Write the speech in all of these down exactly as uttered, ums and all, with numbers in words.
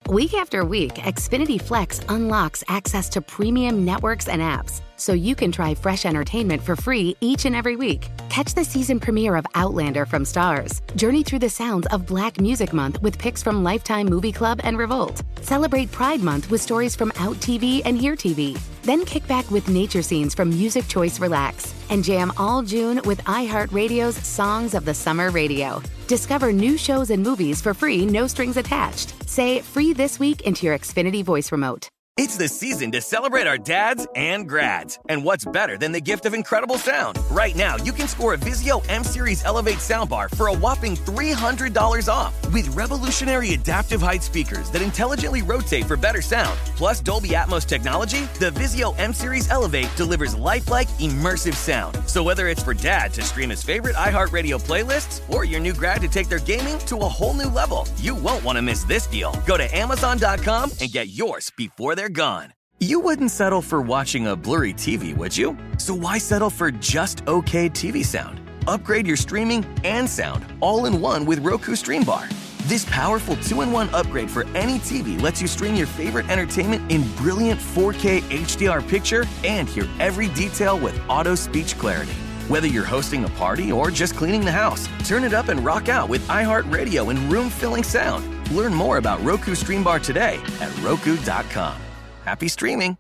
Week after week, Xfinity Flex unlocks access to premium networks and apps, so you can try fresh entertainment for free each and every week. Catch the season premiere of Outlander from Starz. Journey through the sounds of Black Music Month with picks from Lifetime Movie Club and Revolt. Celebrate Pride Month with stories from Out T V and Here T V. Then kick back with nature scenes from Music Choice Relax. And jam all June with iHeartRadio's Songs of the Summer Radio. Discover new shows and movies for free, no strings attached. Say free this week into your Xfinity voice remote. It's the season to celebrate our dads and grads. And what's better than the gift of incredible sound? Right now, you can score a Vizio M-Series Elevate soundbar for a whopping three hundred dollars off. With revolutionary adaptive height speakers that intelligently rotate for better sound, plus Dolby Atmos technology, the Vizio M-Series Elevate delivers lifelike, immersive sound. So whether it's for dad to stream his favorite iHeartRadio playlists or your new grad to take their gaming to a whole new level, you won't want to miss this deal. Go to Amazon dot com and get yours before they're gone. You wouldn't settle for watching a blurry T V, would you? So why settle for just okay T V sound? Upgrade your streaming and sound all in one with Roku Stream Bar. This powerful two in one upgrade for any T V lets you stream your favorite entertainment in brilliant four K H D R picture and hear every detail with auto speech clarity. Whether you're hosting a party or just cleaning the house, turn it up and rock out with iHeartRadio and room-filling sound. Learn more about Roku Stream Bar today at Roku dot com. Happy streaming.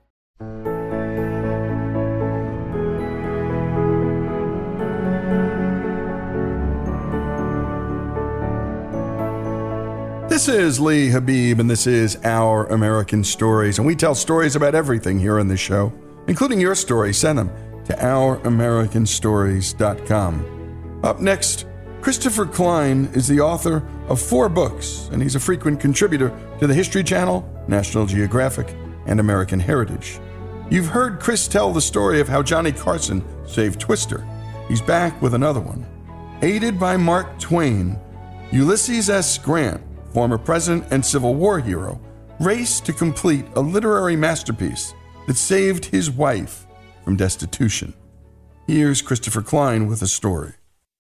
This is Lee Habib, and this is Our American Stories. And we tell stories about everything here on the show, including your story. Send them to our american stories dot com. Up next, Christopher Klein is the author of four books, and he's a frequent contributor to the History Channel, National Geographic, and American Heritage. You've heard Chris tell the story of how Johnny Carson saved Twister. He's back with another one. Aided by Mark Twain, Ulysses S. Grant, former president and Civil War hero, raced to complete a literary masterpiece that saved his wife from destitution. Here's Christopher Klein with a story.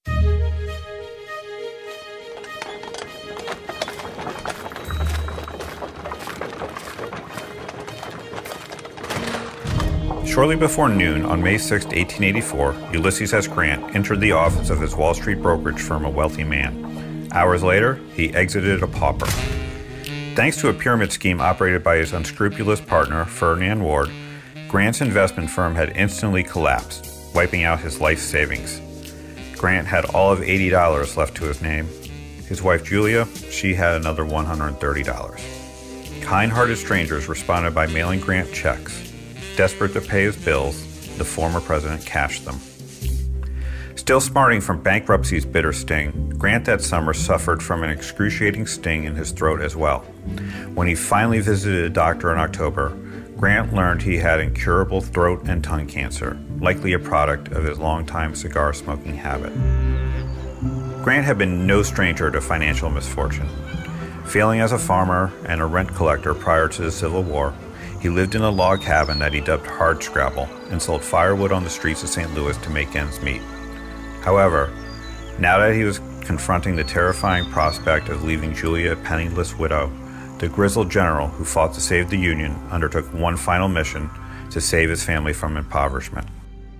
Shortly before noon on May sixth, eighteen eighty-four, Ulysses S. Grant entered the office of his Wall Street brokerage firm, a wealthy man. Hours later, he exited a pauper. Thanks to a pyramid scheme operated by his unscrupulous partner, Ferdinand Ward, Grant's investment firm had instantly collapsed, wiping out his life savings. Grant had all of eighty dollars left to his name. His wife, Julia, she had another one hundred thirty dollars. Kind-hearted strangers responded by mailing Grant checks. Desperate to pay his bills, the former president cashed them. Still smarting from bankruptcy's bitter sting, Grant that summer suffered from an excruciating sting in his throat as well. When he finally visited a doctor in October, Grant learned he had incurable throat and tongue cancer, likely a product of his longtime cigar smoking habit. Grant had been no stranger to financial misfortune. Failing as a farmer and a rent collector prior to the Civil War, he lived in a log cabin that he dubbed Hardscrabble and sold firewood on the streets of Saint Louis to make ends meet. However, now that he was confronting the terrifying prospect of leaving Julia a penniless widow, the grizzled general who fought to save the Union undertook one final mission to save his family from impoverishment.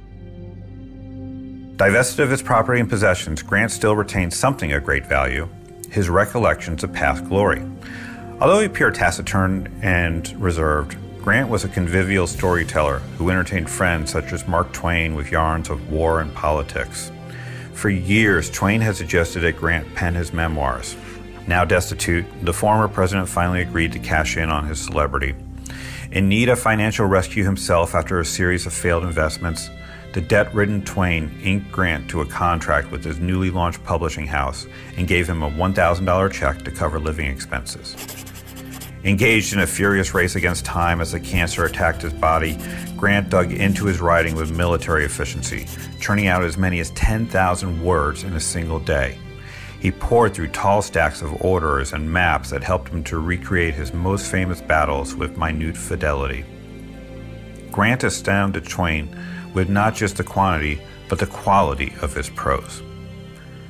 Divested of his property and possessions, Grant still retained something of great value, his recollections of past glory. Although he appeared taciturn and reserved, Grant was a convivial storyteller who entertained friends such as Mark Twain with yarns of war and politics. For years, Twain had suggested that Grant pen his memoirs. Now destitute, the former president finally agreed to cash in on his celebrity. In need of financial rescue himself after a series of failed investments, the debt-ridden Twain inked Grant to a contract with his newly launched publishing house and gave him a one thousand dollars check to cover living expenses. Engaged in a furious race against time as the cancer attacked his body, Grant dug into his writing with military efficiency, churning out as many as ten thousand words in a single day. He poured through tall stacks of orders and maps that helped him to recreate his most famous battles with minute fidelity. Grant astounded Twain with not just the quantity, but the quality of his prose.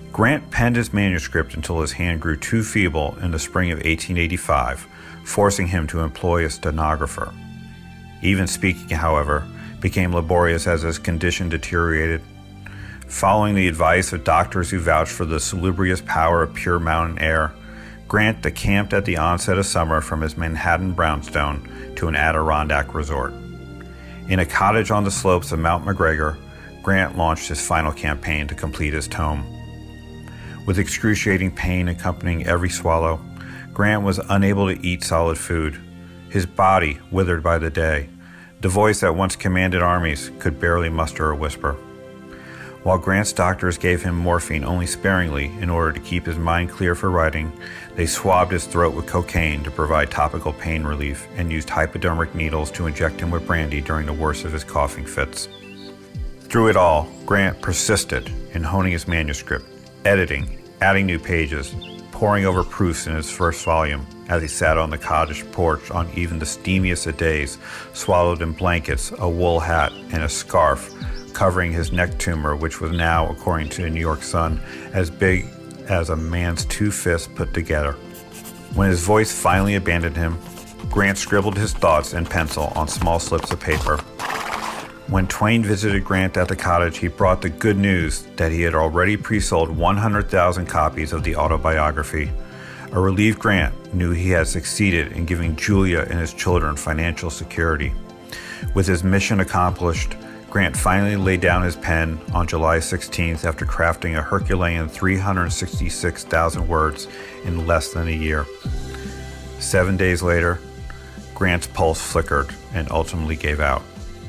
Grant penned his manuscript until his hand grew too feeble in the spring of eighteen eighty-five, forcing him to employ a stenographer. Even speaking, however, became laborious as his condition deteriorated. Following the advice of doctors who vouched for the salubrious power of pure mountain air, Grant decamped at the onset of summer from his Manhattan brownstone to an Adirondack resort. In a cottage on the slopes of Mount McGregor, Grant launched his final campaign to complete his tome. With excruciating pain accompanying every swallow, Grant was unable to eat solid food. His body withered by the day. The voice that once commanded armies could barely muster a whisper. While Grant's doctors gave him morphine only sparingly in order to keep his mind clear for writing, they swabbed his throat with cocaine to provide topical pain relief and used hypodermic needles to inject him with brandy during the worst of his coughing fits. Through it all, Grant persisted in honing his manuscript, editing, adding new pages, poring over proofs in his first volume as he sat on the cottage porch on even the steamiest of days, swallowed in blankets, a wool hat, and a scarf covering his neck tumor, which was now, according to the New York Sun, as big as a man's two fists put together. When his voice finally abandoned him, Grant scribbled his thoughts in pencil on small slips of paper. When Twain visited Grant at the cottage, he brought the good news that he had already pre-sold one hundred thousand copies of the autobiography. A relieved Grant knew he had succeeded in giving Julia and his children financial security. With his mission accomplished, Grant finally laid down his pen on July sixteenth after crafting a Herculean three hundred sixty-six thousand words in less than a year. Seven days later, Grant's pulse flickered and ultimately gave out.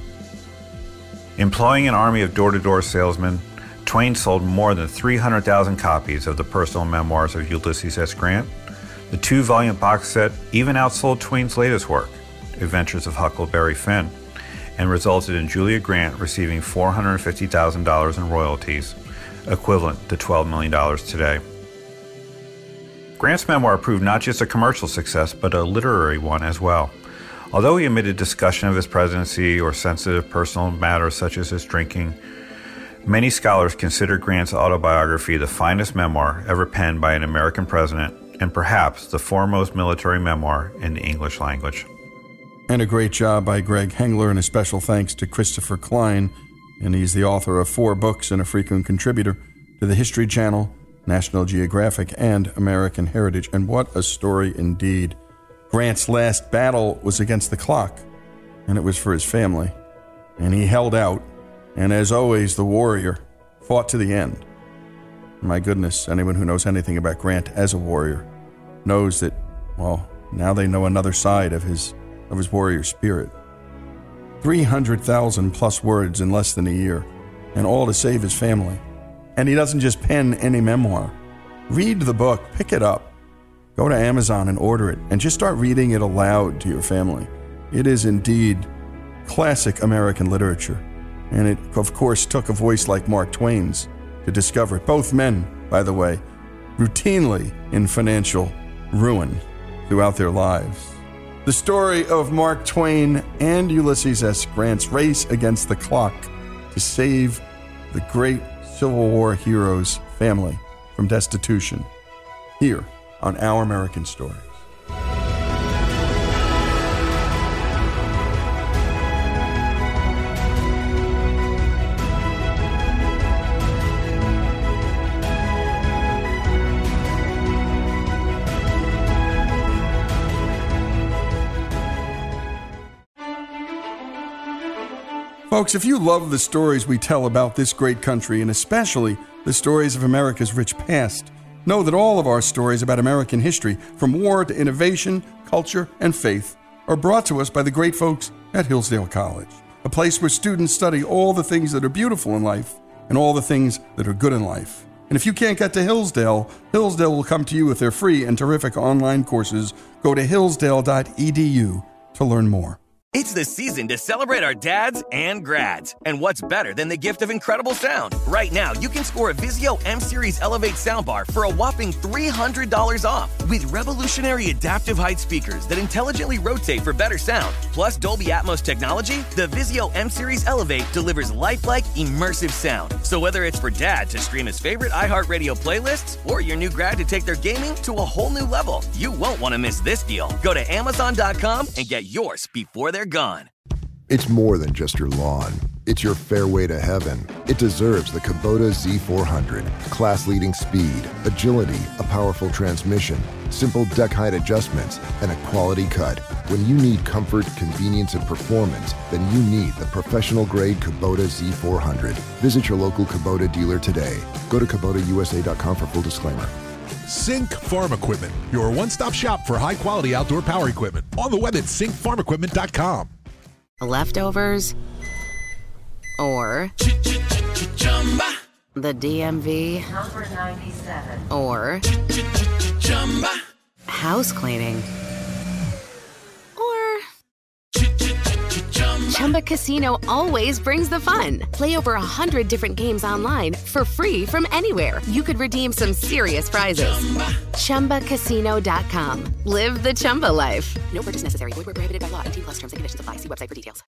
Employing an army of door-to-door salesmen, Twain sold more than three hundred thousand copies of the personal memoirs of Ulysses S. Grant. The two-volume box set even outsold Twain's latest work, Adventures of Huckleberry Finn, and resulted in Julia Grant receiving four hundred fifty thousand dollars in royalties, equivalent to twelve million dollars today. Grant's memoir proved not just a commercial success, but a literary one as well. Although he omitted discussion of his presidency or sensitive personal matters such as his drinking, many scholars consider Grant's autobiography the finest memoir ever penned by an American president, and perhaps the foremost military memoir in the English language. And a great job by Greg Hengler, and a special thanks to Christopher Klein. And he's the author of four books and a frequent contributor to the History Channel, National Geographic, and American Heritage. And what a story indeed. Grant's last battle was against the clock, and it was for his family. And he held out, and as always, the warrior fought to the end. My goodness, anyone who knows anything about Grant as a warrior knows that, well, now they know another side of his of his warrior spirit. three hundred thousand plus words in less than a year, and all to save his family. And he doesn't just pen any memoir. Read the book, pick it up, go to Amazon and order it, and just start reading it aloud to your family. It is indeed classic American literature, and it, of course, took a voice like Mark Twain's to discover it. Both men, by the way, routinely in financial ruin throughout their lives. The story of Mark Twain and Ulysses S. Grant's race against the clock to save the great Civil War hero's family from destitution, here on Our American Stories. Folks, if you love the stories we tell about this great country, and especially the stories of America's rich past, know that all of our stories about American history, from war to innovation, culture, and faith, are brought to us by the great folks at Hillsdale College, a place where students study all the things that are beautiful in life and all the things that are good in life. And if you can't get to Hillsdale, Hillsdale will come to you with their free and terrific online courses. Go to hillsdale dot e d u to learn more. It's the season to celebrate our dads and grads. And what's better than the gift of incredible sound? Right now, you can score a Vizio M-Series Elevate soundbar for a whopping three hundred dollars off. With revolutionary adaptive height speakers that intelligently rotate for better sound, plus Dolby Atmos technology, the Vizio M-Series Elevate delivers lifelike, immersive sound. So whether it's for dad to stream his favorite iHeartRadio playlists or your new grad to take their gaming to a whole new level, you won't want to miss this deal. Go to Amazon dot com and get yours before they're gone. It's more than just your lawn. It's your fairway to heaven. It deserves the Kubota Z four hundred. Class-leading speed, agility, a powerful transmission, simple deck height adjustments, and a quality cut. When you need comfort, convenience, and performance, then you need the professional-grade Kubota Z four hundred. Visit your local Kubota dealer today. Go to Kubota U S A dot com for full disclaimer. Sync Farm Equipment, your one-stop shop for high-quality outdoor power equipment. On the web at sync farm equipment dot com. Leftovers or the D M V Number ninety-seven. or house cleaning or Chumba Casino always brings the fun. Play over a hundred different games online for free from anywhere. You could redeem some serious prizes. Chumba Casino dot com. Live the Chumba life. No purchase necessary. Void where prohibited by law. eighteen plus terms and conditions apply. See website for details.